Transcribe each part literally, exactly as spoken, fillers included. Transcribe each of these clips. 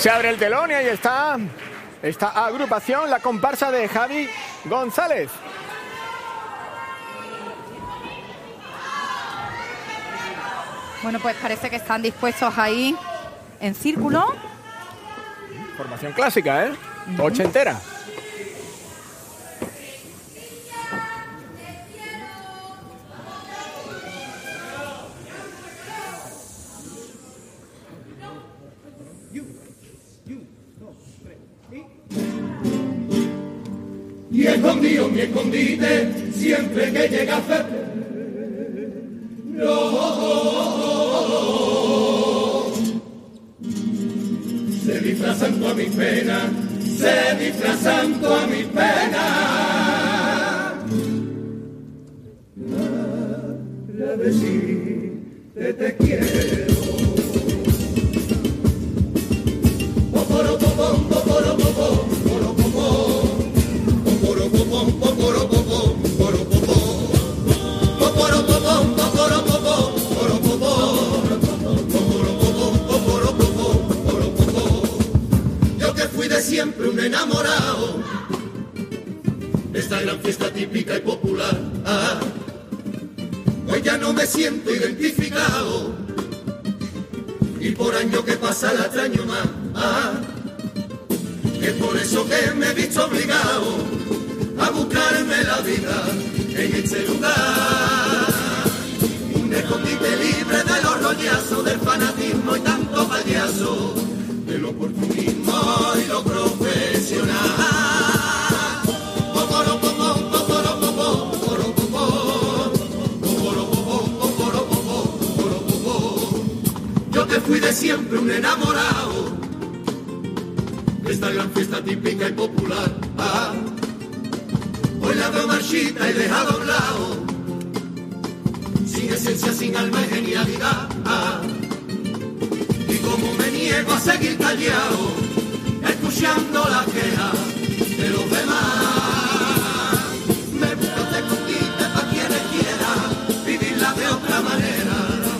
Se abre el telón y ahí está esta agrupación, la comparsa de Javi González. Bueno, pues parece que están dispuestos ahí en círculo. Formación clásica, ¿eh? Uh-huh. Ochentera. Y escondido mi escondite siempre que llega a febrero. Se disfrazan todas mis penas, se disfrazan todas mis penas. Para decirte te quiero. Poporo, popom, poporo, popom, poporo, popom. Poporo, popom, poporo, popom, poporo, popom. Poporo, popom, poporo, popom, poporo, popom. Poporo, popom, poporo, popom, poporo, popom. Yo que fui de siempre un enamorado de esta gran fiesta típica y popular, ah, hoy ya no me siento identificado y por año que pasa la extraño más, ah, es por eso que me he visto obligado a buscarme la vida en este lugar. Un escondite libre de los rollazos, del fanatismo y tanto payaso, del oportunismo y lo profesional. Poporo, popom, poporo, popom, poporo, popom. Poporo, popom, poporo, popom, poporo, popom. Yo que fui de siempre un enamorado de esta gran fiesta típica y popular, ah, hoy la veo marchita y dejada a un lado, sin esencia, sin alma y genialidad, ah, y como me niego a seguir callado, escuchando la queja de los demás, me busco este escondite pa' quienes quieran vivirla de otra manera,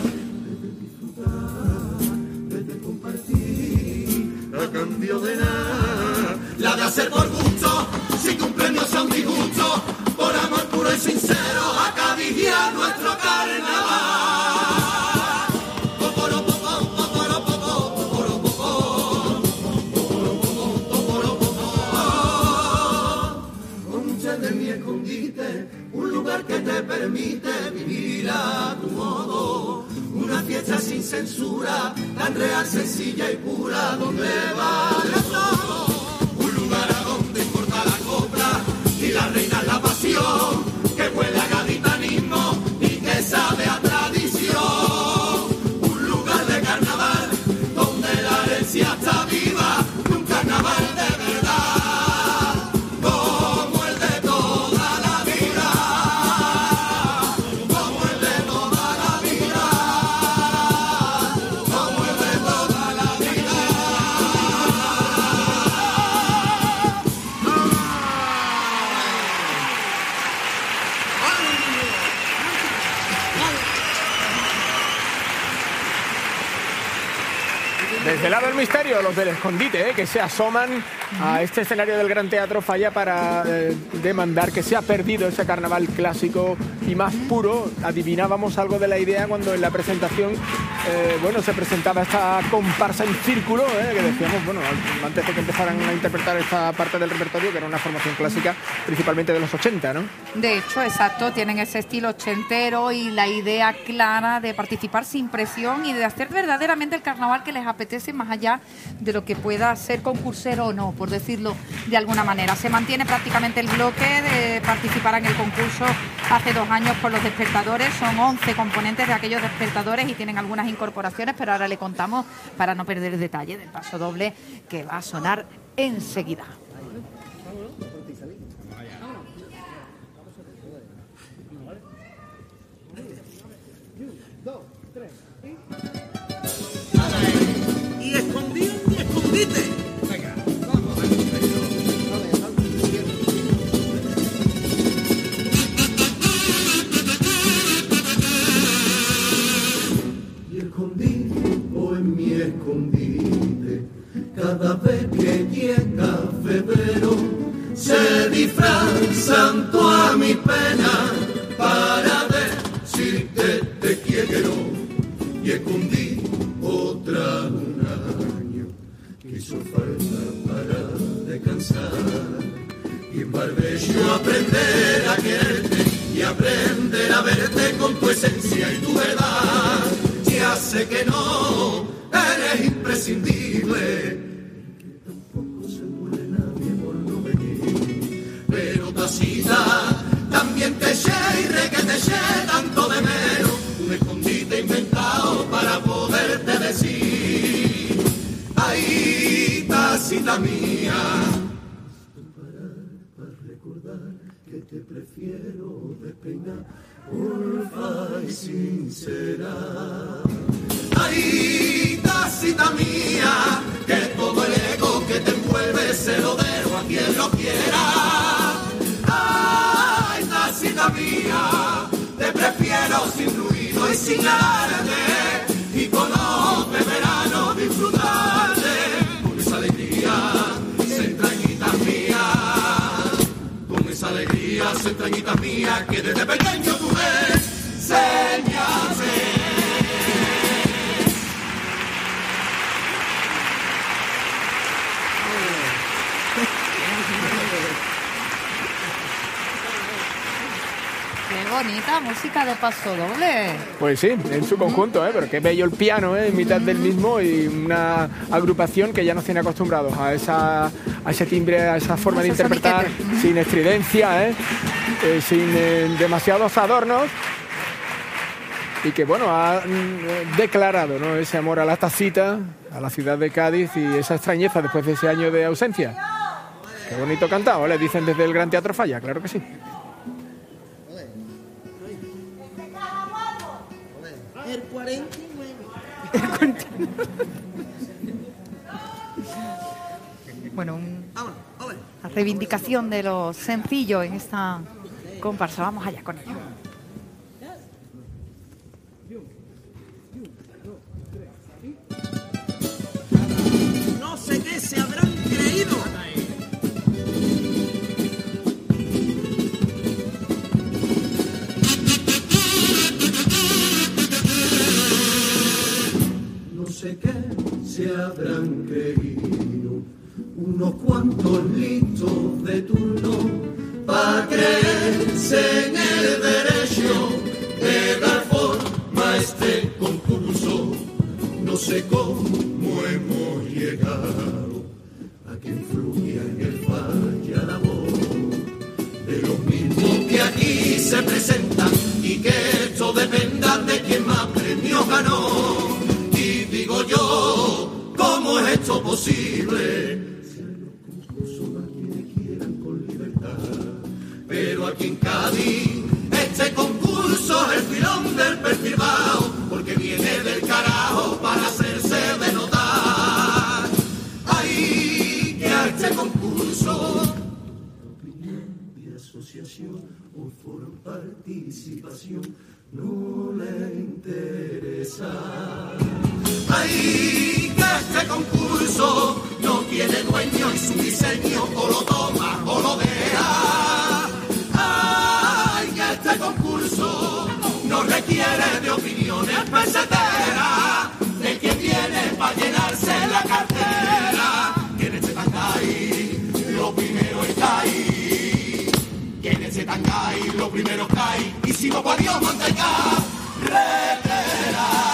de disfrutar, de compartir, a cambio de nada, la de hacer por gusto, sin que un premio sea un disgusto, por amor puro y sincero, acariciar nuestro carnaval. Poporo, popom, poporo, popom, poporo, popom. Poporo, popom, poporo, popom. Con muchas de mi escondite, un lugar que te permite vivir a tu modo, una fiesta sin censura, tan real, sencilla y pura, donde vale todo. Un lugar a donde importa la copla y la reina es la pasión, que huele a gaditanismo y que sabe a tradición. Un lugar de carnaval donde la herencia está viva, un carnaval de verdad, como el de toda la vida, como el de toda la vida, como el de toda la vida. Desde el lado del misterio, los del escondite, ¿eh? que se asoman a este escenario del Gran Teatro Falla para eh, demandar que se ha perdido ese carnaval clásico y más puro. Adivinábamos algo de la idea cuando en la presentación eh, bueno, se presentaba esta comparsa en círculo, ¿eh? que decíamos, bueno, antes de que empezaran a interpretar esta parte del repertorio, que era una formación clásica principalmente de los ochenta, ¿no? De hecho, exacto, tienen ese estilo ochentero y la idea clara de participar sin presión y de hacer verdaderamente el carnaval que les apetece, más allá de lo que pueda ser concursero o no, por decirlo de alguna manera. Se mantiene prácticamente el bloque de participar en el concurso hace dos años por los despertadores. Son once componentes de aquellos despertadores y tienen algunas incorporaciones, pero ahora le contamos para no perder el detalle del paso doble que va a sonar enseguida. Y escondido y escondite. Venga, vamos a ver. Y escondido, oh, en mi escondite, cada vez que llega febrero, se disfrazan toda mi pena para decirte te quiero y escondí otra un año que hizo falta para descansar y en Barbello aprender a quererte y aprender a verte con tu esencia y tu verdad. Ya sé que no eres imprescindible, que tampoco se muere nadie por no venir, pero tacita también te eché y re que te eché tanto de menos, un escondite inventado para poderte decir, ay, tacita mía, para recordar que te prefiero despeinar, porfa y sincera. Ay, tacita mía, que todo el ego que te envuelve se lo dejo a quien lo quiera. Ay, tacita mía, te prefiero sin ruido y sin alarde, y con ojos de verano disfrutarte, con esa alegría, entrañitas mías, con esa alegría, entrañitas mías, que desde pequeño tú me enseñaste. Qué bonita música de paso doble. Pues sí, en su conjunto, ¿eh? Pero qué bello el piano, ¿eh? En mitad del mismo, y una agrupación que ya nos tiene acostumbrados a esa a ese timbre, a esa forma de Ese interpretar, soniquete. sin estridencia, ¿eh? Eh, sin eh, demasiados adornos, y que bueno, ha mm, declarado, ¿no?, ese amor a la tacita, a la ciudad de Cádiz, y esa extrañeza después de ese año de ausencia. Qué bonito cantado, le dicen desde el Gran Teatro Falla, claro que sí. El cuarenta y nueve. Bueno, un- Vámonos, ole. una reivindicación de lo sencillo en esta comparsa. Vamos allá con ello. No sé qué se habrán creído. No sé qué se habrán creído unos cuantos listos de turno para creerse en el derecho de dar forma a este concurso. No sé cómo hemos llegado a que influya en el falla la voz de los mismos que aquí se presentan, y que esto dependa de quien más premios ganó. Y digo yo, ¿cómo es esto posible? Si en los concursos van quienes quieran con libertad, pero aquí en Cádiz este concurso es el filón del perfil bajo, porque viene del carajo para hacerse de notar. Ay, que a este concurso de asociación o foro participación no le interesa. Ay, que este concurso no tiene dueño y su diseño o lo toma o lo deja. Ay, que este concurso no requiere de opiniones peseteras de quien viene para llenarse la cartera. Que en este Tangay lo primero está ahí, que en ese Tangay lo primero cae, y si no para Dios mantenga retera.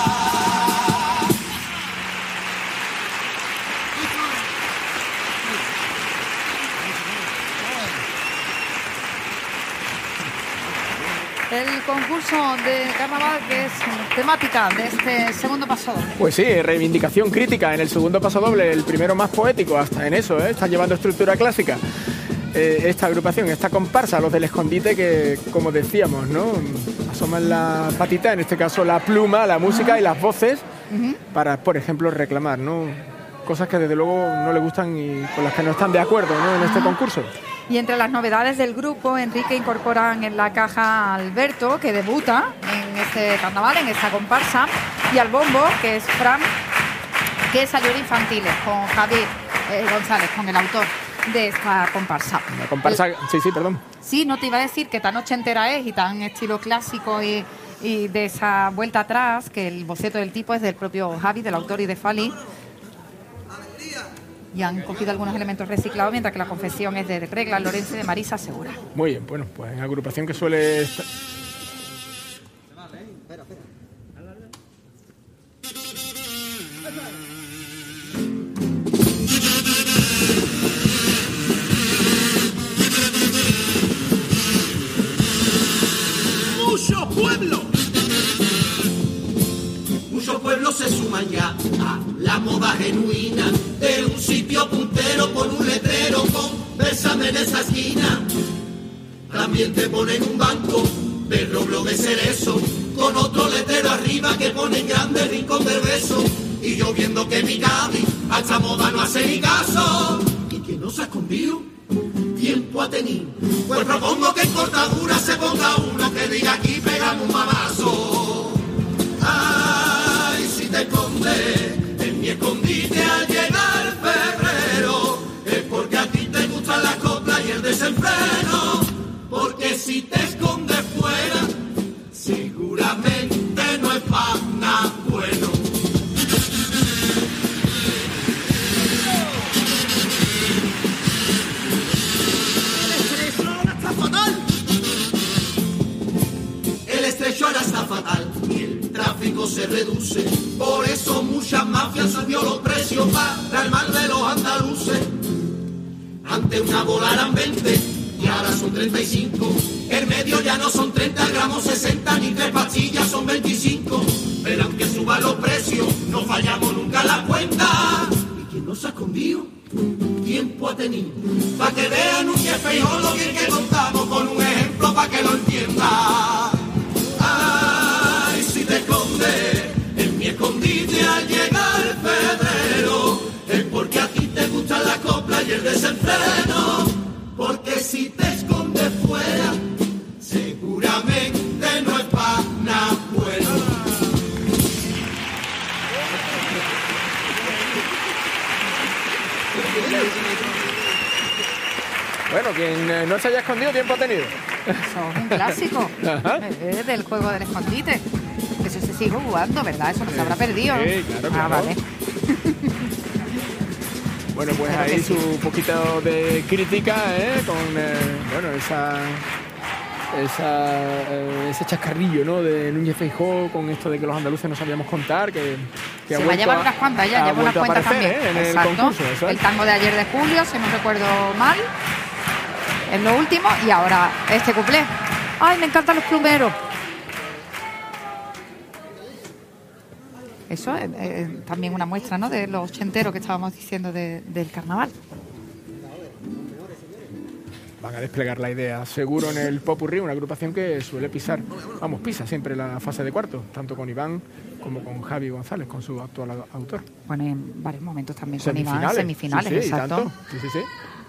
El concurso de carnaval, que es temática de este segundo paso doble. Pues sí, reivindicación crítica en el segundo paso doble, el primero más poético, hasta en eso, ¿eh? Están llevando estructura clásica. Eh, esta agrupación, esta comparsa, los del escondite, que, como decíamos, ¿no?, asoman la patita, en este caso la pluma, la música y las voces, para, por ejemplo, reclamar, ¿no?, cosas que desde luego no le gustan y con las que no están de acuerdo, ¿no?, en este concurso. Y entre las novedades del grupo, Enrique, incorporan en la caja a Alberto, que debuta en este carnaval, en esta comparsa, y al bombo, que es Fran, que salió de infantiles con Javi eh, González, con el autor de esta comparsa. Una comparsa, el, sí, sí, perdón. Sí, no te iba a decir que tan ochentera es y tan estilo clásico y, y de esa vuelta atrás, que el boceto del tipo es del propio Javi, del autor, y de Fali. Y han cogido algunos elementos reciclados, mientras que la confesión es de Regla Lorenzo y de Marisa Segura. Muy bien, bueno, pues en agrupación que suele estar... Muchos pueblos. Muchos pueblos se suman ya a la moda genuina de un sitio puntero con un letrero con bésame en esa esquina. También te ponen un banco de roblo de cerezo con otro letrero arriba que pone grande rincón del beso. Y yo viendo que mi Cádiz a esta moda no hace ni caso. ¿Y quién no se ha escondido? Tiempo a tener. Pues propongo que en cortadura se ponga uno que diga aquí pegamos un mamazo. Ay, si te escondes en mi escondite al llegar febrero, es porque a ti te gustan las coplas y el desenfreno. Porque si te escondes fuera, seguramente no es pa' nada bueno. El estrecho ahora está fatal y el tráfico se reduce. Por eso muchas mafias subió los precios para el mal de los andaluces. Antes una bola eran veinte y ahora son treinta y cinco. El medio ya no son treinta gramos, sesenta, ni tres pastillas son veinticinco. Pero aunque suban los precios, no fallamos nunca en la cuenta. ¿Y quién nos ha escondido? Tiempo a tener. Pa' que vean un jefe y lo bien que contamos con un ejemplo pa' que lo entienda. Ay, si te escondes en mi escondite al llegar febrero, es porque a ti te gustan la copla y el desenfreno. Porque si te escondes fuera, seguramente no es pa' nada bueno. Bueno, quien eh, no se haya escondido, tiempo ha tenido. Eso es un clásico. Es del juego del escondite. Eso se sigue jugando, ¿verdad? Eso no se habrá perdido. Sí, claro, Ah, claro. vale. Bueno, pues Claro ahí que sí. su poquito de crítica, ¿eh? Con, eh, bueno, esa, esa eh, ese chascarrillo, ¿no? De Núñez Feijóo con esto de que los andaluces no sabíamos contar, que, que Se va a llevar unas cuantas, ya lleva unas vuelto a cuantas aparecer, también. ¿eh? En Exacto. el concurso, eso es. El tango de ayer de julio, si no recuerdo mal. Es lo último. Y ahora este cuplé. ¡Ay, me encantan los plumeros! Eso es eh, también una muestra, ¿no? De los ochenteros que estábamos diciendo de, del carnaval. Van a desplegar la idea seguro en el Popurrí, una agrupación que suele pisar, vamos, pisa siempre la fase de cuartos, tanto con Iván como con Javi González, con su actual autor. Bueno, en varios momentos también con Iván, Semifinales, semifinales, sí, sí, y exacto. tanto. Sí, sí, sí.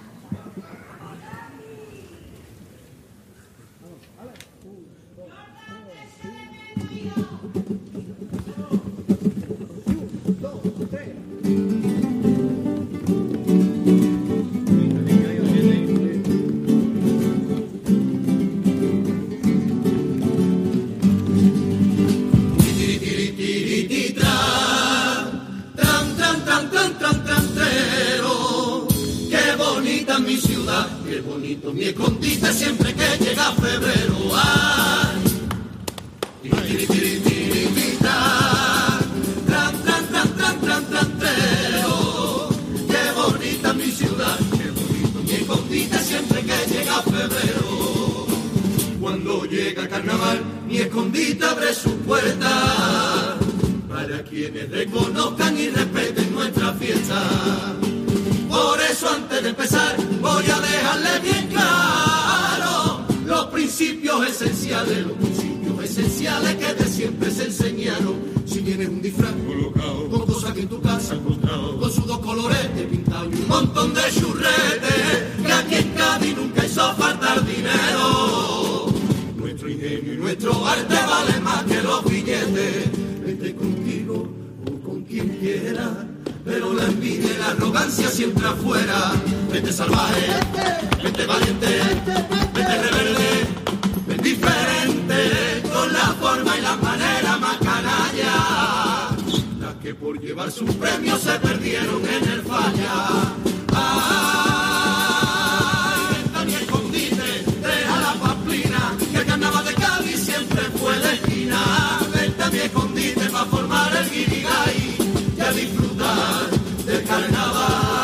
Tran, tran, tran, tran, tran, tran, trero. Qué bonita mi ciudad, qué bonito mi escondite siempre que llega febrero. Ay, tiri, tiri, tiri, tiri, tran, tran, tran, tran, tran, tran, tran, trero. Qué bonita mi ciudad, qué bonito mi escondite siempre que llega febrero. Cuando llega carnaval, mi escondite abre su puerta para quienes reconozcan y respeten nuestra fiesta. Por eso antes de empezar voy a dejarle bien claro los principios esenciales, los principios esenciales que de siempre se enseñaron. Si tienes un disfraz colocado con cosas que en tu casa has encontrado, con sus dos coloretes pintados y un montón de churretes, que aquí en Cádiz nunca hizo faltar dinero. Nuestro ingenio y nuestro arte vale más que los billetes. Vete contigo o con quien quiera, pero la envidia y la arrogancia siempre afuera. Vente salvaje, vente valiente, vente rebelde, vente diferente, con la forma y la manera más canalla, las que por llevar sus premios se perdieron en el falla. Ay, vente a mi escondite, deja la pamplina, que el carnaval de Cádiz siempre fue de esquina. Vente a mi escondite pa' formar el guirigay y a disfrutar del carnaval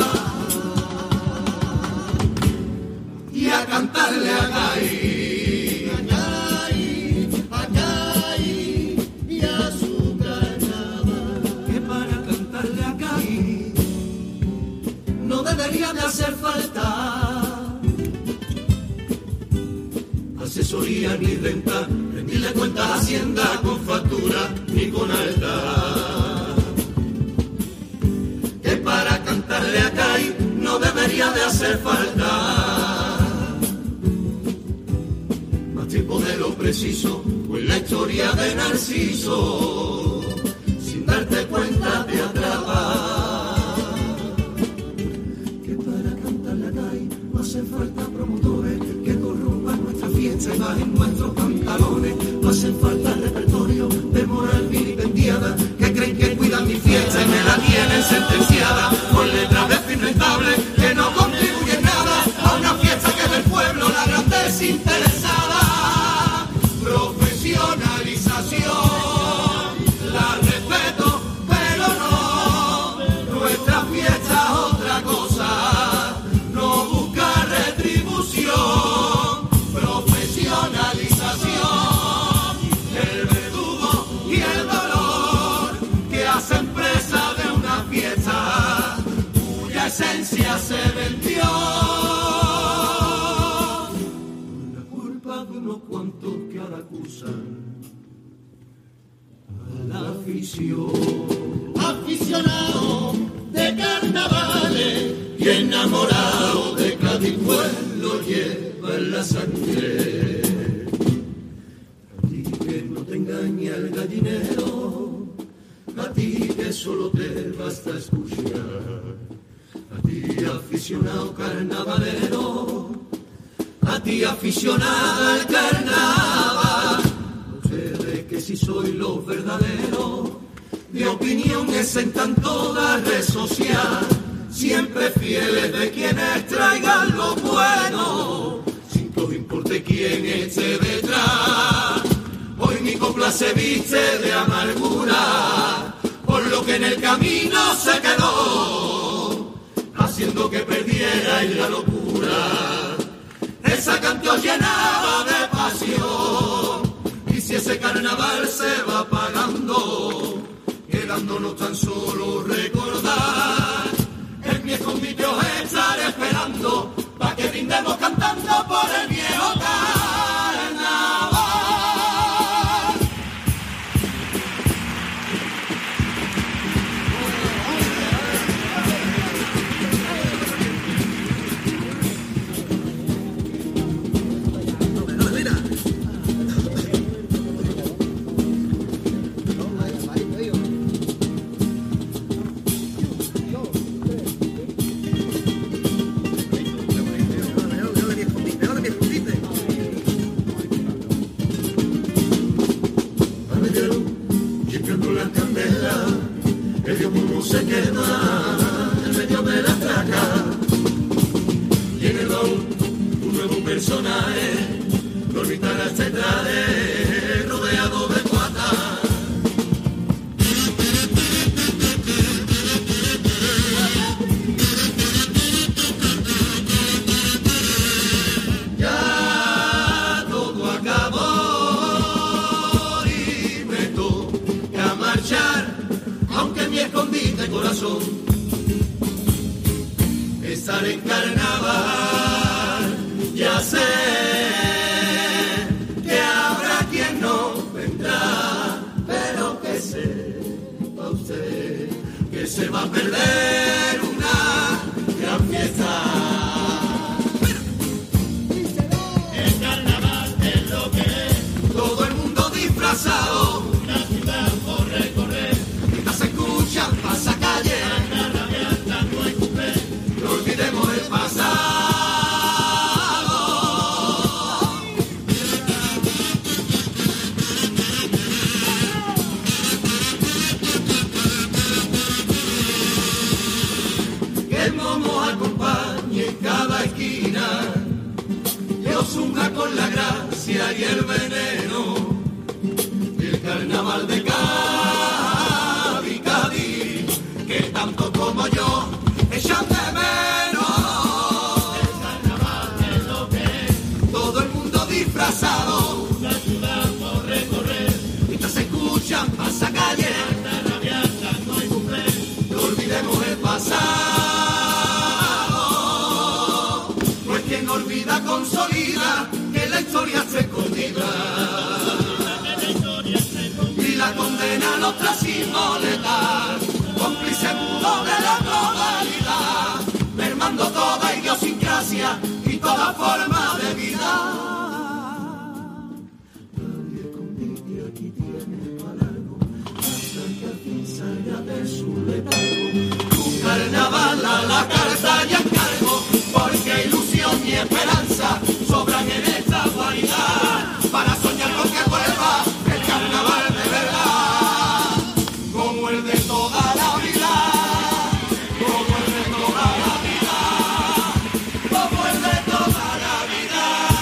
y a cantarle a Gai, a Gai, a Gai y a su carnaval. Que para cantarle a Gai no debería de hacer falta asesoría ni renta, rendirle cuentas a Hacienda con factura ni con alta. Que para cantarle a Gai no debería de hacer falta más tiempo de lo preciso, pues la historia de Narciso sin darte cuenta te atrapa. Que para cantarle a Gai no hacen falta promotores que corrompan nuestra fiesta y bajen nuestros pantalones. No hacen falta repertorio de moral vilipendiada que creen que cuidan mi fiesta y me la tienen sentenciada con letras de firme estable que no contribuyen nada a una fiesta que del pueblo la gran desinteresada. Profesionalización, la respeto, pero no, nuestra fiesta es otra cosa, no busca retribución. Profesionalización, el verdugo y el dolor que hacen presa de una fiesta cuya esencia se vendió. La culpa de unos cuantos que ahora acusan a la afición. Aficionado de carnavales y enamorado de Cádiz, pues lo lleva en la sangre. A ti que no te engaña el gallinero, a ti que solo te basta escuchar, a ti aficionado carnavalero, a ti aficionada al carnaval. Ustedes que si soy los verdaderos, de opinión exentan toda red social, siempre fieles de quienes traigan lo bueno, sin que os importe quién esté detrás. Hoy mi copla se viste de amargura, por lo que en el camino se quedó, haciendo que perdiera y la locura. Esa canción llenaba de pasión, y si ese carnaval se va apagando, quedándonos tan solo recordar, el viejo escondite os estaré esperando, pa' que brindemos cantando por el viejo carnaval. Se queda en medio de la traca y en el baúl un nuevo personaje que orbitará este traje rodeado de cuatas. Ya todo acabó y me toca marchar, aunque mi escondite corazón estar en carnaval. Ya sé que habrá quien no vendrá, pero que sepa usted que se va a perder una gran fiesta. El carnaval es lo que es, todo el mundo disfrazado, una ciudad por recorrer, pasa calle, el momo acompañe cada esquina, y os unja con la gracia y el veneno, y el carnaval de Cádiz, Cádiz, que tanto como yo echan de menos. El carnaval es lo que es, todo el mundo disfrazado, una ciudad por recorrer, mientras se escuchan pasacalle, hasta rabiata no hay cumple, no olvidemos el pasado, pues quien olvida consolida que la historia se escondida, y la condena al ostracismo letal, cómplice mudo de la globalidad, mermando toda idiosincrasia y toda forma de vida. Nadie convive aquí tiene palabra, hasta que al fin salga de su letargo. Un carnaval a la carta y encargo, porque ilusión y esperanza sobran en esta humanidad, para soñar con que vuelva el carnaval de verdad, como el de toda la vida, como el de toda la vida, como el de toda la vida.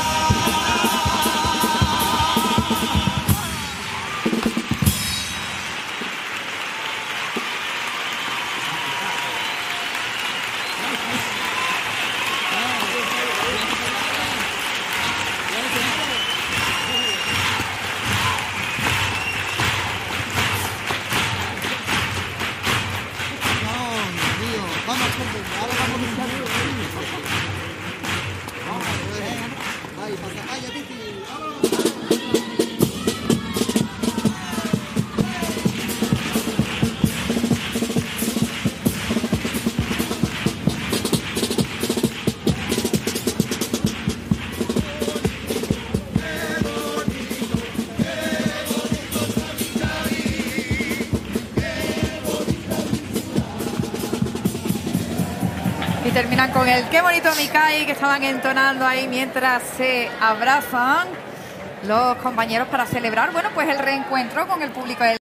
Y terminan con el qué bonito mi Cádiz, que estaban entonando ahí mientras se abrazan los compañeros para celebrar, bueno, pues el reencuentro con el público del